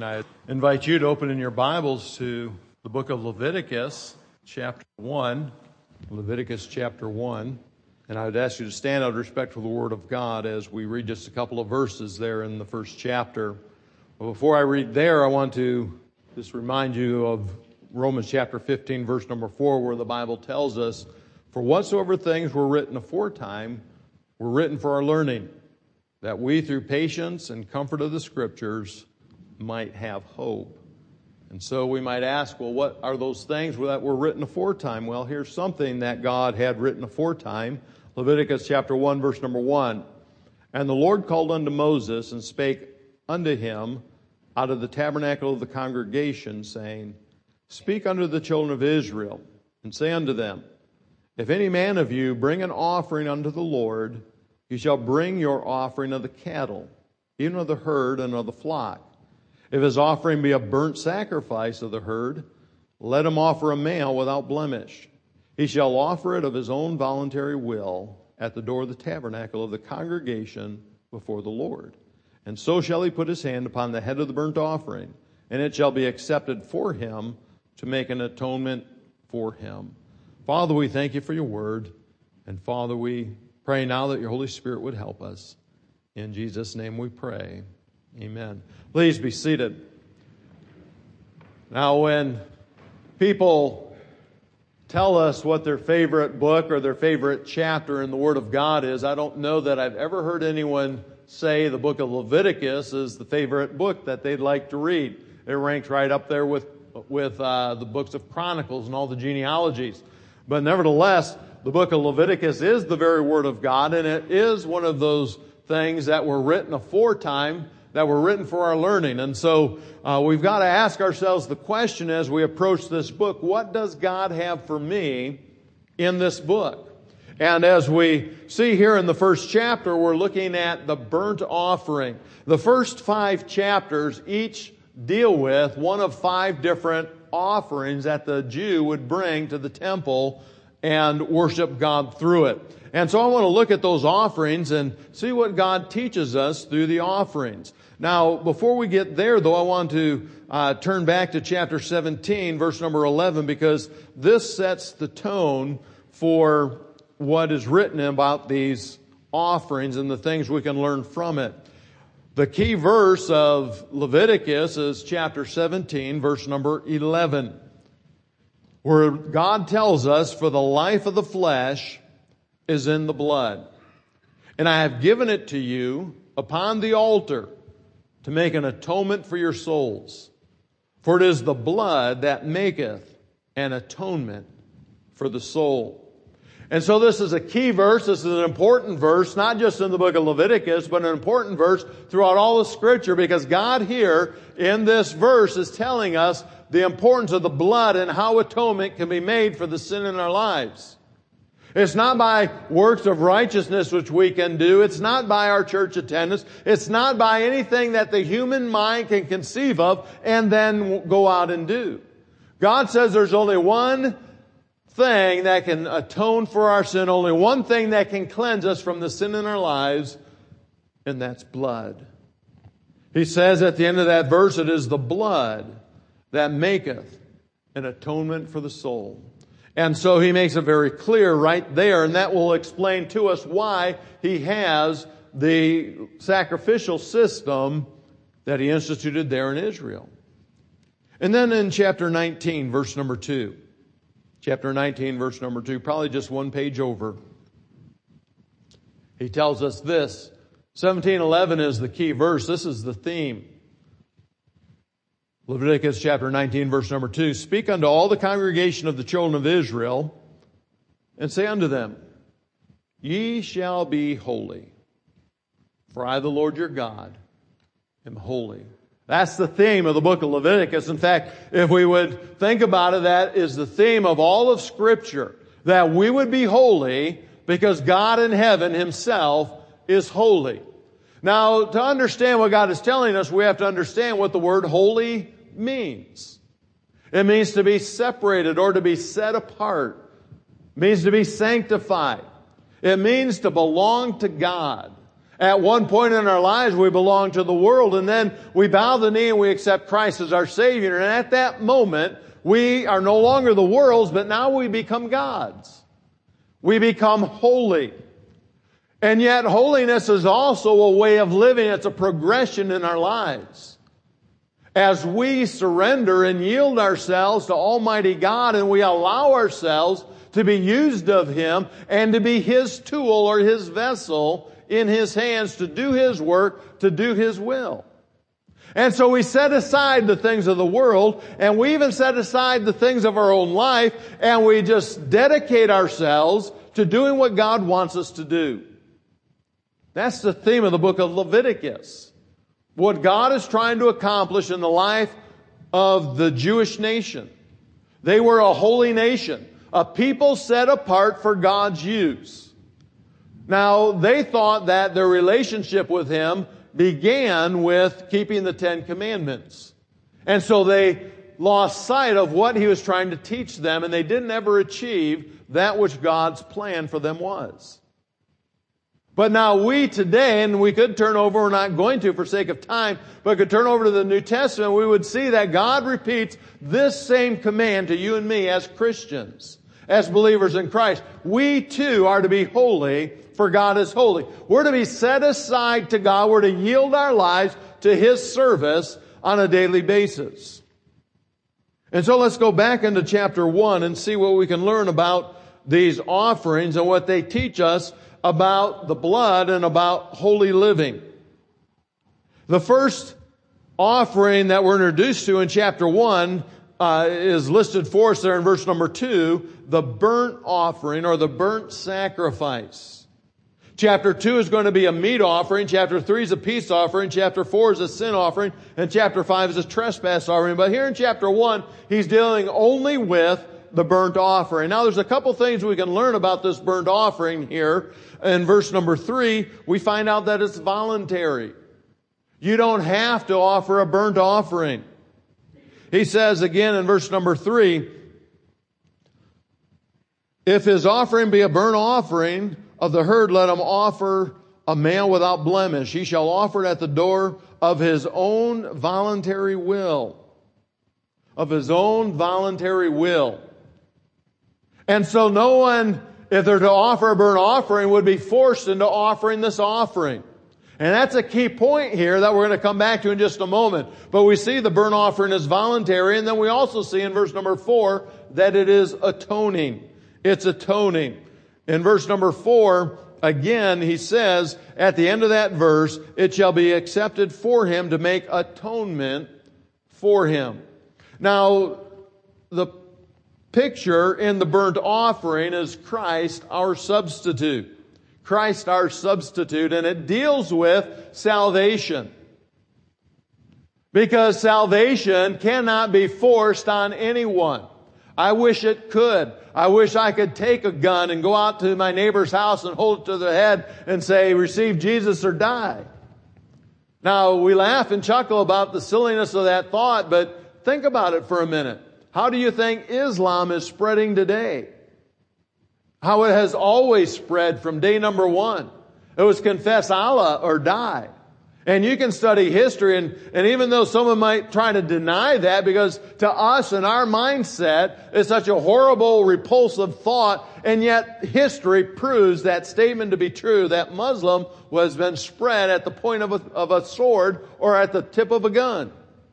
I invite you to open in your Bibles to the book of Leviticus, chapter 1. Leviticus chapter 1. And I would ask you to stand out of respect for the Word of God as we read just a couple of verses there in the first chapter. But before I read there, I want to just remind you of Romans chapter 15, verse number 4, where the Bible tells us, "For whatsoever things were written aforetime were written for our learning, that we through patience and comfort of the Scriptures might have hope." And so we might ask, well, what are those things that were written aforetime? Well, here's something that God had written aforetime. Leviticus chapter 1, verse number 1. "And the Lord called unto Moses and spake unto him out of the tabernacle of the congregation, saying, Speak unto the children of Israel, and say unto them, If any man of you bring an offering unto the Lord, you shall bring your offering of the cattle, even of the herd and of the flock. If his offering be a burnt sacrifice of the herd, let him offer a male without blemish. He shall offer it of his own voluntary will at the door of the tabernacle of the congregation before the Lord. And so shall he put his hand upon the head of the burnt offering, and it shall be accepted for him to make an atonement for him." Father, we thank you for your word. And Father, we pray now that your Holy Spirit would help us. In Jesus' name we pray. Amen. Please be seated. Now, when people tell us what their favorite book or their favorite chapter in the Word of God is, I don't know that I've ever heard anyone say the book of Leviticus is the favorite book that they'd like to read. It ranks right up there with the books of Chronicles and all the genealogies. But nevertheless, the book of Leviticus is the very Word of God, and it is one of those things that were written aforetime, that were written for our learning. And so we've got to ask ourselves the question as we approach this book, what does God have for me in this book? And as we see here in the first chapter, we're looking at the burnt offering. The first 5 chapters each deal with one of 5 different offerings that the Jew would bring to the temple and worship God through it. And so I want to look at those offerings and see what God teaches us through the offerings. Now, before we get there, though, I want to turn back to chapter 17, verse number 11, because this sets the tone for what is written about these offerings and the things we can learn from it. The key verse of Leviticus is chapter 17, verse number 11, where God tells us, "For the life of the flesh is in the blood, and I have given it to you upon the altar to make an atonement for your souls. For it is the blood that maketh an atonement for the soul." And so this is a key verse. This is an important verse, not just in the book of Leviticus, but an important verse throughout all of Scripture, because God here in this verse is telling us the importance of the blood and how atonement can be made for the sin in our lives. It's not by works of righteousness which we can do. It's not by our church attendance. It's not by anything that the human mind can conceive of and then go out and do. God says there's only one thing that can atone for our sin, only one thing that can cleanse us from the sin in our lives, and that's blood. He says at the end of that verse, it is the blood that maketh an atonement for the soul. And so he makes it very clear right there, and that will explain to us why he has the sacrificial system that he instituted there in Israel. And then in chapter 19, verse number 2. Chapter 19, verse number 2, probably just one page over. He tells us this. 17:11 is the key verse. This is the theme. Leviticus chapter 19, verse number 2. "Speak unto all the congregation of the children of Israel, and say unto them, Ye shall be holy, for I, the Lord your God, am holy." That's the theme of the book of Leviticus. In fact, if we would think about it, that is the theme of all of Scripture, that we would be holy because God in heaven Himself is holy. Now, to understand what God is telling us, we have to understand what the word holy means. It means to be separated or to be set apart. It means to be sanctified. It means to belong to God. At one point in our lives, we belong to the world, and then we bow the knee and we accept Christ as our Savior. And at that moment, we are no longer the world's, but now we become God's. We become holy. And yet, holiness is also a way of living. It's a progression in our lives. As we surrender and yield ourselves to Almighty God, and we allow ourselves to be used of Him and to be His tool or His vessel in His hands to do His work, to do His will. And so we set aside the things of the world, and we even set aside the things of our own life, and we just dedicate ourselves to doing what God wants us to do. That's the theme of the book of Leviticus. What God is trying to accomplish in the life of the Jewish nation. They were a holy nation, a people set apart for God's use. Now, they thought that their relationship with Him began with keeping the Ten Commandments. And so they lost sight of what He was trying to teach them, and they didn't ever achieve that which God's plan for them was. But now we today, and we could turn over, we're not going to for sake of time, but could turn over to the New Testament, we would see that God repeats this same command to you and me as Christians, as believers in Christ. We too are to be holy, for God is holy. We're to be set aside to God. We're to yield our lives to His service on a daily basis. And so let's go back into chapter 1 and see what we can learn about these offerings and what they teach us about the blood and about holy living. The first offering that we're introduced to in chapter 1 is listed for us there in verse number 2, the burnt offering or the burnt sacrifice. Chapter 2 is going to be a meat offering. Chapter 3 is a peace offering. Chapter 4 is a sin offering. And chapter 5 is a trespass offering. But here in chapter 1, he's dealing only with the burnt offering. Now there's a couple things we can learn about this burnt offering here. In verse number 3, we find out that it's voluntary. You don't have to offer a burnt offering. He says again in verse number 3, if his offering be a burnt offering of the herd, let him offer a male without blemish. He shall offer it at the door of his own voluntary will. Of his own voluntary will. And so no one, if they're to offer a burnt offering, would be forced into offering this offering. And that's a key point here that we're going to come back to in just a moment. But we see the burnt offering is voluntary, and then we also see in verse number 4 that it is atoning. It's atoning. In verse number 4, again, he says, at the end of that verse, it shall be accepted for him to make atonement for him. Now, the picture in the burnt offering is Christ, our substitute. Christ, our substitute, and it deals with salvation. Because salvation cannot be forced on anyone. I wish it could. I wish I could take a gun and go out to my neighbor's house and hold it to their head and say, receive Jesus or die. Now, we laugh and chuckle about the silliness of that thought, but think about it for a minute. How do you think Islam is spreading today? How it has always spread from day number 1. It was confess Allah or die. And you can study history, and even though someone might try to deny that, because to us and our mindset is such a horrible, repulsive thought, and yet history proves that statement to be true, that Muslim has been spread at the point of a sword or at the tip of a gun.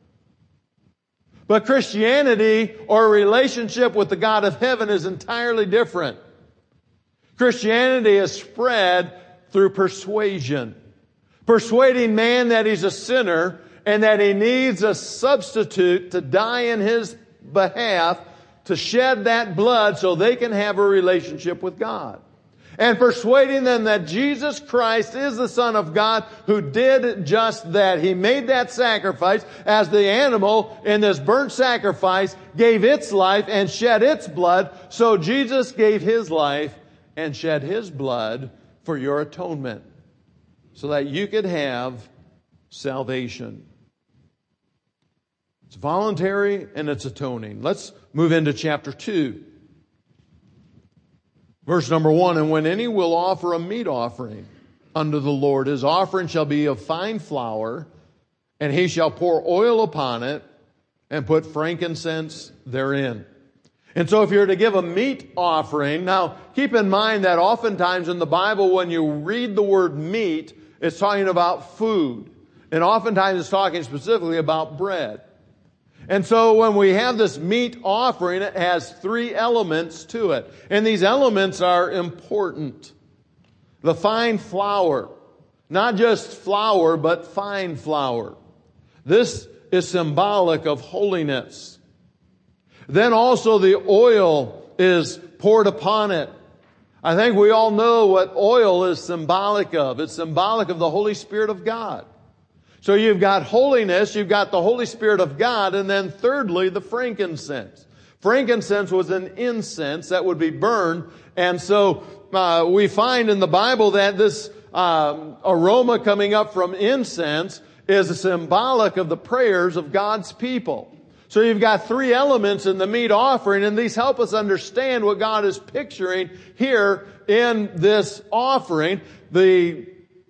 But Christianity or a relationship with the God of heaven is entirely different. Christianity is spread through persuasion. Persuading man that he's a sinner and that he needs a substitute to die in his behalf to shed that blood so they can have a relationship with God. And persuading them that Jesus Christ is the Son of God who did just that. He made that sacrifice as the animal in this burnt sacrifice gave its life and shed its blood. So Jesus gave His life and shed His blood for your atonement, so that you could have salvation. It's voluntary and it's atoning. Let's move into chapter 2. Verse number 1, and when any will offer a meat offering, unto the Lord. His offering shall be of fine flour, and he shall pour oil upon it and put frankincense therein. And so if you're to give a meat offering, now keep in mind that oftentimes in the Bible when you read the word meat, it's talking about food. And oftentimes it's talking specifically about bread. And so when we have this meat offering, it has three elements to it. And these elements are important. The fine flour. Not just flour, but fine flour. This is symbolic of holiness. Then also the oil is poured upon it. I think we all know what oil is symbolic of. It's symbolic of the Holy Spirit of God. So you've got holiness, you've got the Holy Spirit of God, and then thirdly, the frankincense. Frankincense was an incense that would be burned, and so we find in the Bible that this aroma coming up from incense is symbolic of the prayers of God's people. So you've got three elements in the meat offering, and these help us understand what God is picturing here in this offering. The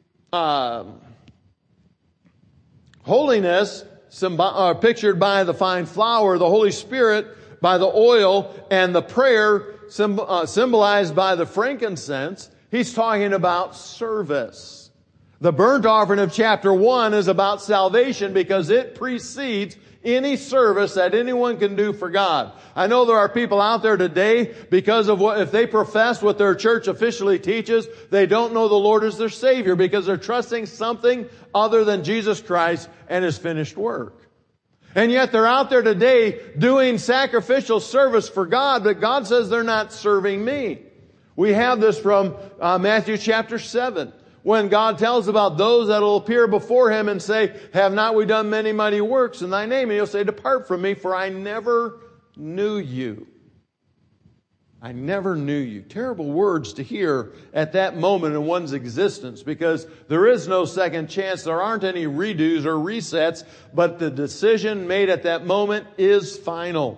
holiness pictured by the fine flour, the Holy Spirit by the oil, and the prayer symbolized by the frankincense. He's talking about service. The burnt offering of chapter 1 is about salvation because it precedes any service that anyone can do for God. I know there are people out there today because of if they profess what their church officially teaches, they don't know the Lord as their Savior because they're trusting something other than Jesus Christ and His finished work. And yet they're out there today doing sacrificial service for God, but God says they're not serving me. We have this from Matthew chapter 7. When God tells about those that will appear before Him and say, have not we done many mighty works in Thy name? And He'll say, depart from me, for I never knew you. I never knew you. Terrible words to hear at that moment in one's existence because there is no second chance. There aren't any redos or resets, but the decision made at that moment is final.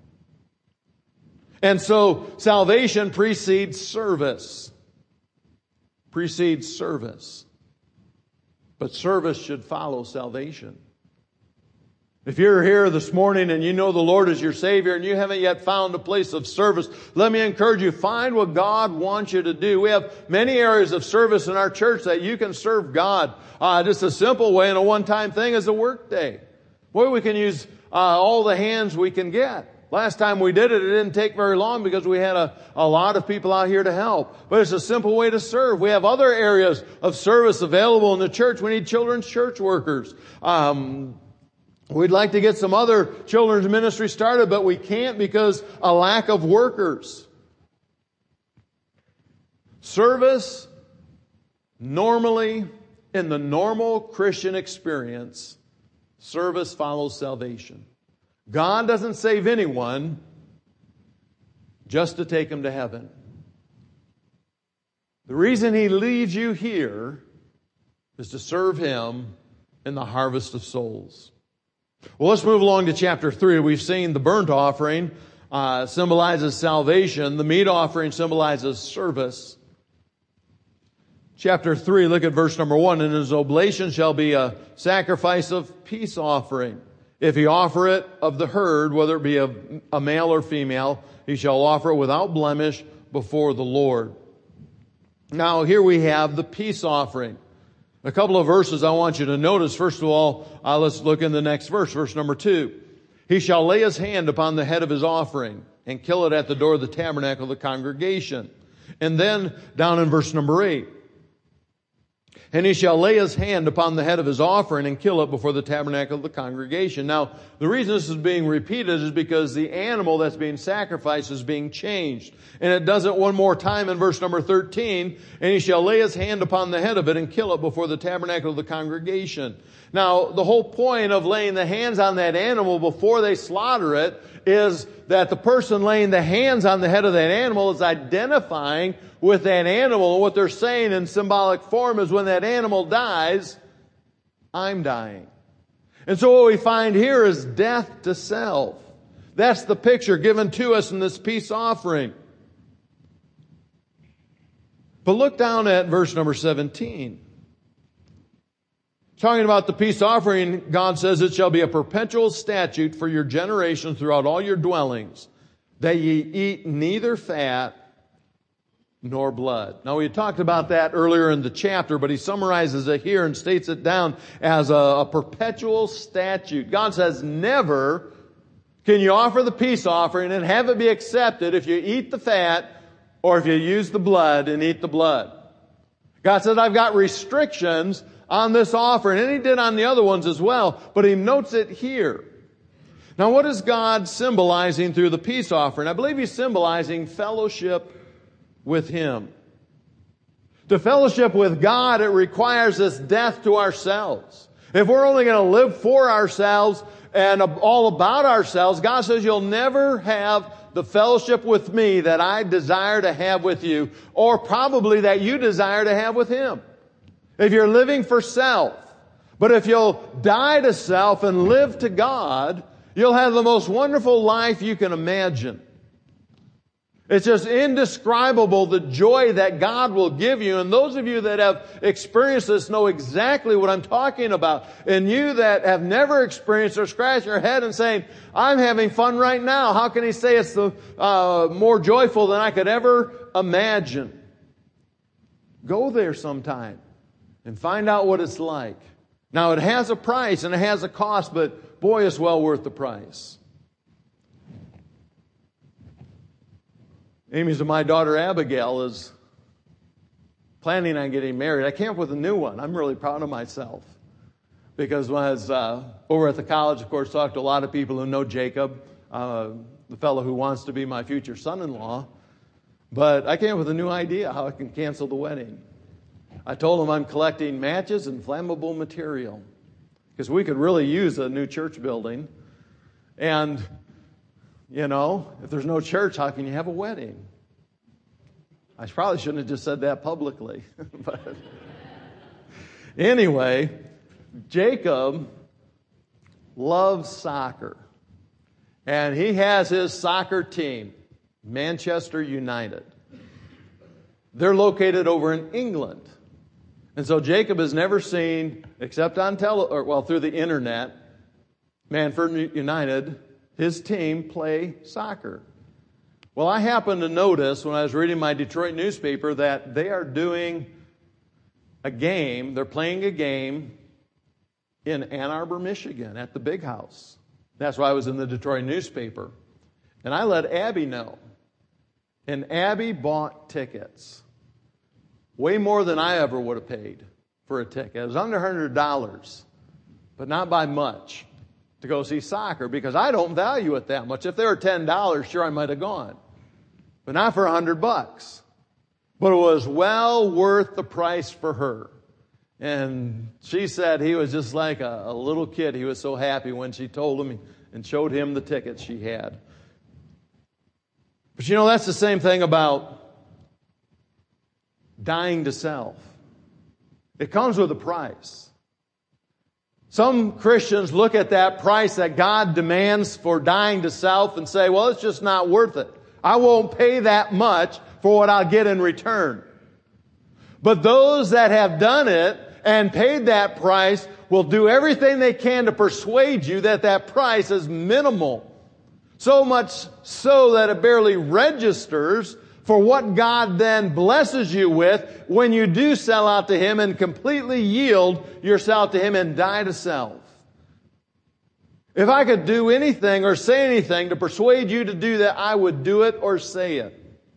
And so salvation precedes service. Precedes service. But service should follow salvation. If you're here this morning and you know the Lord is your Savior and you haven't yet found a place of service, let me encourage you, find what God wants you to do. We have many areas of service in our church that you can serve God. Just a simple way and a one-time thing is a work day. Boy, we can use all the hands we can get. Last time we did it, it didn't take very long because we had a lot of people out here to help. But it's a simple way to serve. We have other areas of service available in the church. We need children's church workers. We'd like to get some other children's ministry started, but we can't because a lack of workers. Service, normally, in the normal Christian experience, service follows salvation. God doesn't save anyone just to take them to heaven. The reason He leaves you here is to serve Him in the harvest of souls. Well, let's move along to chapter 3. We've seen the burnt offering symbolizes salvation. The meat offering symbolizes service. Chapter 3, look at verse number 1. And his oblation shall be a sacrifice of peace offering. If he offer it of the herd, whether it be a male or female, he shall offer it without blemish before the Lord. Now here we have the peace offering. A couple of verses I want you to notice. First of all, let's look in the next verse, verse number 2. He shall lay his hand upon the head of his offering and kill it at the door of the tabernacle of the congregation. And then down in verse number 8. And he shall lay his hand upon the head of his offering and kill it before the tabernacle of the congregation. Now, the reason this is being repeated is because the animal that's being sacrificed is being changed. And it does it one more time in verse number 13. And he shall lay his hand upon the head of it and kill it before the tabernacle of the congregation. Now, the whole point of laying the hands on that animal before they slaughter it is that the person laying the hands on the head of that animal is identifying with that animal. What they're saying in symbolic form is when that animal dies, I'm dying. And so what we find here is death to self. That's the picture given to us in this peace offering. But look down at verse number 17. Talking about the peace offering, God says, it shall be a perpetual statute for your generations throughout all your dwellings, that ye eat neither fat nor blood. Now, we talked about that earlier in the chapter, but he summarizes it here and states it down as a perpetual statute. God says, never can you offer the peace offering and have it be accepted if you eat the fat or if you use the blood and eat the blood. God says, I've got restrictions on this offering, and he did on the other ones as well, but he notes it here. Now, what is God symbolizing through the peace offering? I believe he's symbolizing fellowship with him. To fellowship with God, it requires this death to ourselves. If we're only going to live for ourselves and all about ourselves, God says you'll never have the fellowship with me that I desire to have with you, or probably that you desire to have with him. If you're living for self, but if you'll die to self and live to God, you'll have the most wonderful life you can imagine. It's just indescribable the joy that God will give you. And those of you that have experienced this know exactly what I'm talking about. And you that have never experienced or scratch your head and saying, I'm having fun right now. How can he say it's more joyful than I could ever imagine? Go there sometime and find out what it's like. Now, it has a price and it has a cost, but boy, it's well worth the price. Amy's and my daughter Abigail is planning on getting married. I came up with a new one. I'm really proud of myself. Because when I was over at the college, of course, talked to a lot of people who know Jacob, the fellow who wants to be my future son-in-law. But I came up with a new idea how I can cancel the wedding. I told him I'm collecting matches and flammable material. Because we could really use a new church building. And you know, if there's no church, how can you have a wedding? I probably shouldn't have just said that publicly. But anyway, Jacob loves soccer. And he has his soccer team, Manchester United. They're located over in England. And so Jacob has never seen, except on through the internet, Manchester United, his team play soccer. Well, I happened to notice when I was reading my Detroit newspaper that they are doing a game, they're playing a game in Ann Arbor, Michigan at the Big House. That's why I was in the Detroit newspaper. And I let Abby know. And Abby bought tickets. Way more than I ever would have paid for a ticket. It was under $100, but not by much, to go see soccer, because I don't value it that much. If they were $10, sure, I might have gone. But not for $100. But it was well worth the price for her. And she said he was just like a little kid. He was so happy when she told him and showed him the tickets she had. But you know, that's the same thing about dying to self. It comes with a price. Some Christians look at that price that God demands for dying to self and say, well, it's just not worth it. I won't pay that much for what I'll get in return. But those that have done it and paid that price will do everything they can to persuade you that that price is minimal. So much so that it barely registers for what God then blesses you with when you do sell out to Him and completely yield yourself to Him and die to self. If I could do anything or say anything to persuade you to do that, I would do it or say it.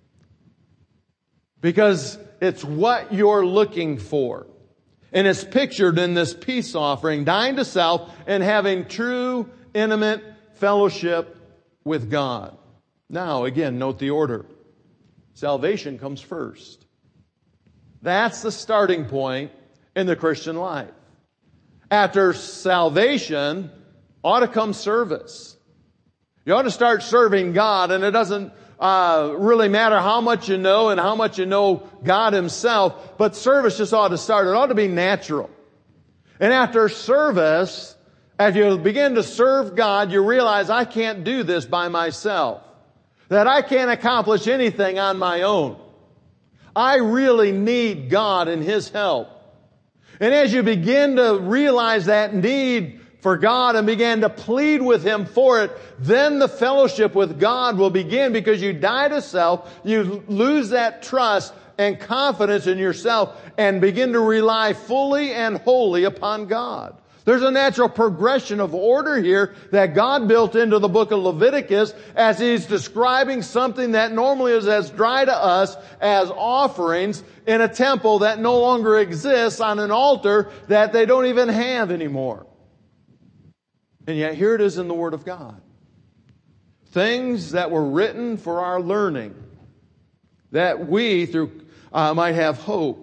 Because it's what you're looking for. And it's pictured in this peace offering, dying to self and having true, intimate fellowship with God. Now, again, note the order. Salvation comes first. That's the starting point in the Christian life. After salvation, ought to come service. You ought to start serving God, and it doesn't really matter how much you know and how much you know God Himself, but service just ought to start. It ought to be natural. And after service, as you begin to serve God, you realize I can't do this by myself. That I can't accomplish anything on my own. I really need God and His help. And as you begin to realize that need for God and begin to plead with Him for it, then the fellowship with God will begin, because you die to self, you lose that trust and confidence in yourself and begin to rely fully and wholly upon God. There's a natural progression of order here that God built into the book of Leviticus as He's describing something that normally is as dry to us as offerings in a temple that no longer exists, on an altar that they don't even have anymore. And yet here it is in the Word of God. Things that were written for our learning, that we might have hope.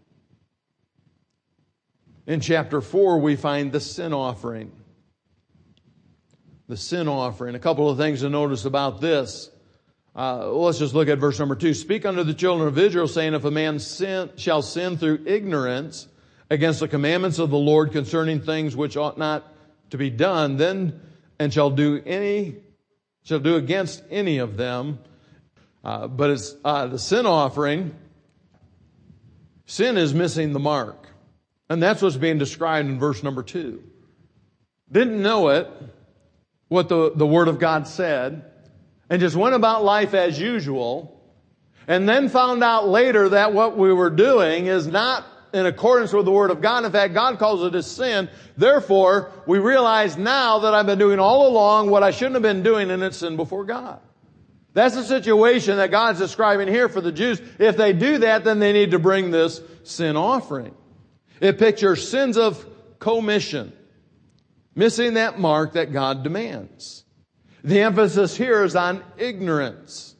In chapter 4, we find the sin offering. The sin offering. A couple of things to notice about this. Let's just look at verse number 2. Speak unto the children of Israel, saying, if a man shall sin through ignorance against the commandments of the Lord concerning things which ought not to be done, then and shall do against any of them. But it's the sin offering. Sin is missing the mark. And that's what's being described in verse number 2. Didn't know it, what the Word of God said, and just went about life as usual, and then found out later that what we were doing is not in accordance with the Word of God. In fact, God calls it a sin. Therefore, we realize now that I've been doing all along what I shouldn't have been doing, and it's sin before God. That's the situation that God's describing here for the Jews. If they do that, then they need to bring this sin offering. It pictures sins of commission, missing that mark that God demands. The emphasis here is on ignorance.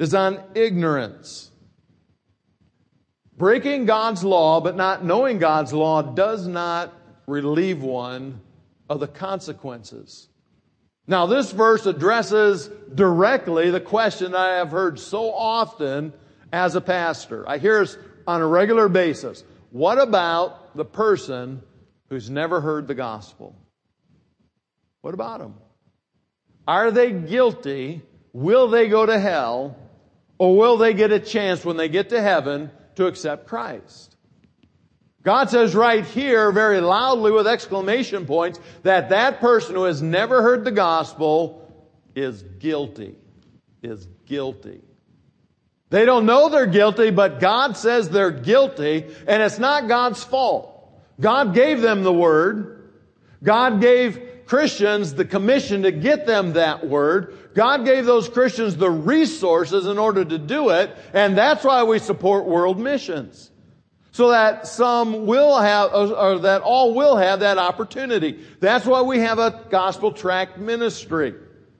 Breaking God's law but not knowing God's law does not relieve one of the consequences. Now, this verse addresses directly the question that I have heard so often as a pastor. I hear it on a regular basis. What about the person who's never heard the gospel? What about them? Are they guilty? Will they go to hell? Or will they get a chance when they get to heaven to accept Christ? God says right here, very loudly with exclamation points, that person who has never heard the gospel is guilty. Is guilty. They don't know they're guilty, but God says they're guilty, and it's not God's fault. God gave them the Word. God gave Christians the commission to get them that Word. God gave those Christians the resources in order to do it, and that's why we support world missions. So that some will have, or that all will have that opportunity. That's why we have a gospel tract ministry.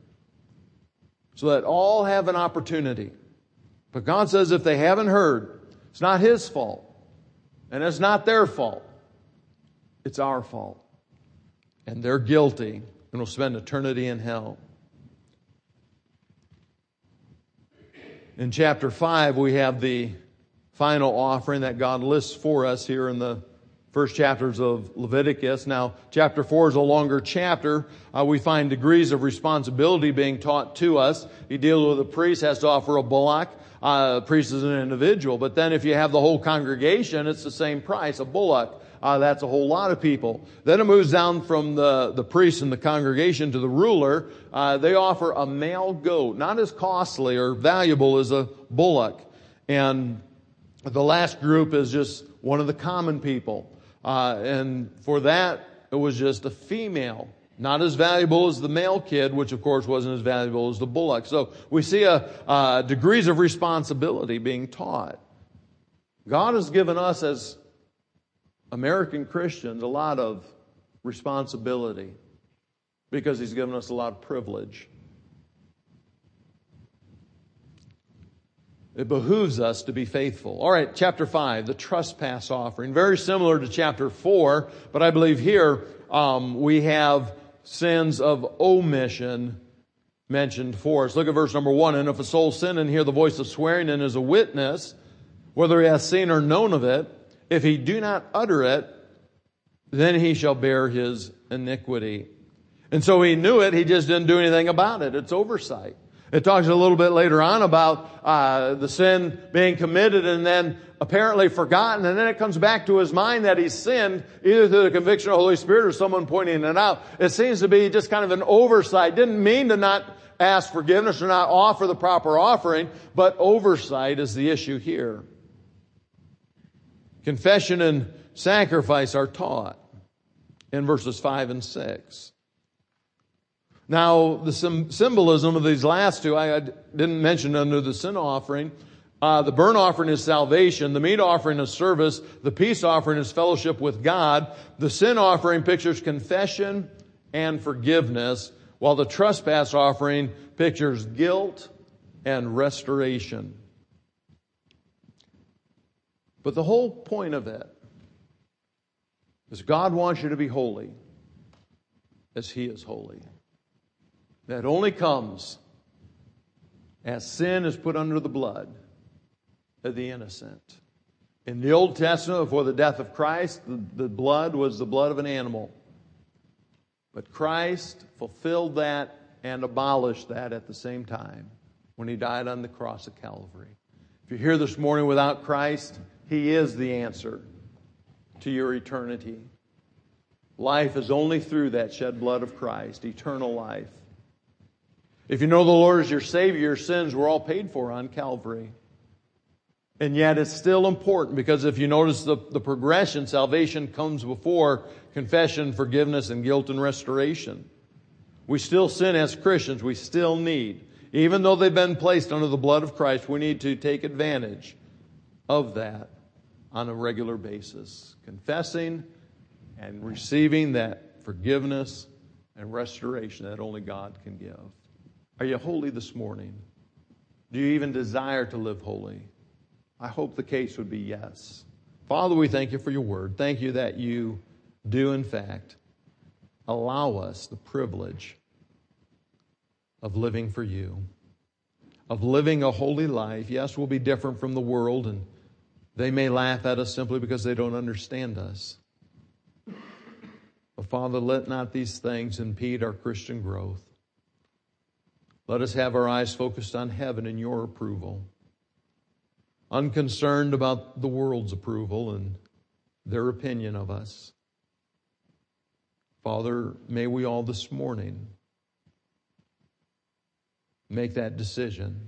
So that all have an opportunity. But God says if they haven't heard, it's not His fault. And it's not their fault. It's our fault. And they're guilty and will spend eternity in hell. In chapter 5, we have the final offering that God lists for us here in the first chapters of Leviticus. Now, chapter 4 is a longer chapter. We find degrees of responsibility being taught to us. You deal with a priest, has to offer a bullock. A priest is an individual. But then if you have the whole congregation, it's the same price, a bullock. That's a whole lot of people. Then it moves down from the priest and the congregation to the ruler. They offer a male goat, not as costly or valuable as a bullock. And the last group is just one of the common people. And for that, it was just a female. Not as valuable as the male kid, which of course wasn't as valuable as the bullock. So we see degrees of responsibility being taught. God has given us as American Christians a lot of responsibility because He's given us a lot of privilege. It behooves us to be faithful. All right, chapter 5, the trespass offering. Very similar to chapter 4, but I believe here we have sins of omission mentioned for us. Look at verse number 1. And if a soul sin and hear the voice of swearing and is a witness, whether he has seen or known of it, if he do not utter it, then he shall bear his iniquity. And so he knew it, he just didn't do anything about it. It's oversight. It talks a little bit later on about the sin being committed and then apparently forgotten, and then it comes back to his mind that he's sinned, either through the conviction of the Holy Spirit or someone pointing it out. It seems to be just kind of an oversight. Didn't mean to not ask forgiveness or not offer the proper offering, but oversight is the issue here. Confession and sacrifice are taught in verses 5 and 6. Now, the symbolism of these last two, I didn't mention under the sin offering. The burnt offering is salvation. The meat offering is service. The peace offering is fellowship with God. The sin offering pictures confession and forgiveness, while the trespass offering pictures guilt and restoration. But the whole point of it is God wants you to be holy as He is holy. That only comes as sin is put under the blood of the innocent. In the Old Testament, before the death of Christ, the blood was the blood of an animal. But Christ fulfilled that and abolished that at the same time when He died on the cross of Calvary. If you're here this morning without Christ, He is the answer to your eternity. Life is only through that shed blood of Christ, eternal life. If you know the Lord as your Savior, your sins were all paid for on Calvary. And yet it's still important, because if you notice the progression, salvation comes before confession, forgiveness, and guilt and restoration. We still sin as Christians. We still need, even though they've been placed under the blood of Christ, we need to take advantage of that on a regular basis. Confessing and receiving that forgiveness and restoration that only God can give. Are you holy this morning? Do you even desire to live holy? I hope the case would be yes. Father, we thank You for Your word. Thank You that You do, in fact, allow us the privilege of living for You, of living a holy life. Yes, we'll be different from the world, and they may laugh at us simply because they don't understand us. But Father, let not these things impede our Christian growth. Let us have our eyes focused on heaven and Your approval, unconcerned about the world's approval and their opinion of us. Father, may we all this morning make that decision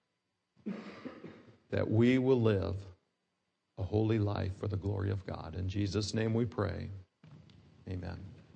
that we will live a holy life for the glory of God. In Jesus' name we pray. Amen.